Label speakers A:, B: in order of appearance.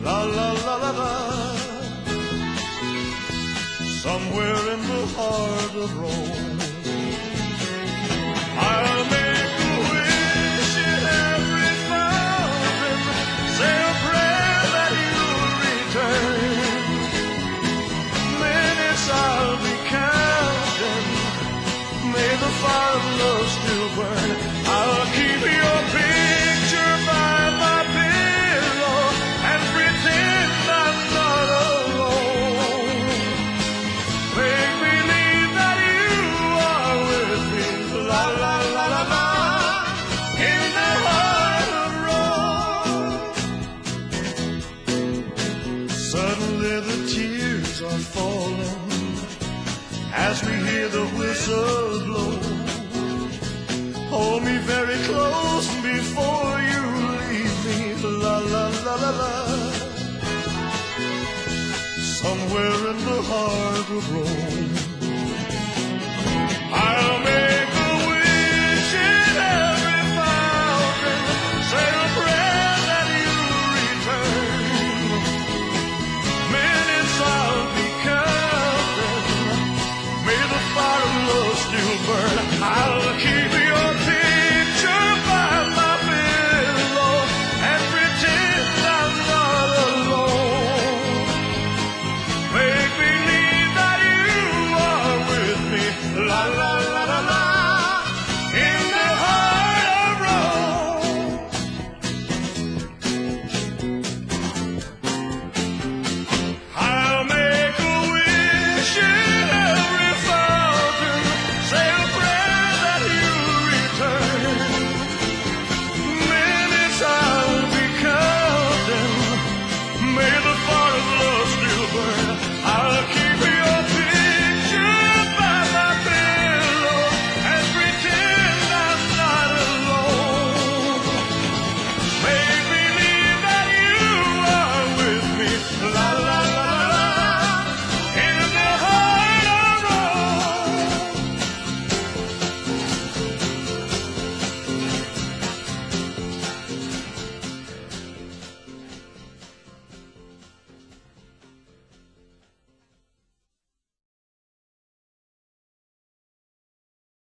A: La la la la la. Somewhere in the heart of Rome, I'll make a wish in every fountain, say a prayer that you'll return. Minutes I'll be counting, may the fire of love still burn. I'll keep your picture by my pillow and pretend I'm not alone. Make believe that you are with me, la la la la la, in the heart of Rome. Suddenly the tears are falling as we hear the whistle blow. Hold me very close before you leave me, la la la la la. Somewhere in the heart of Rome.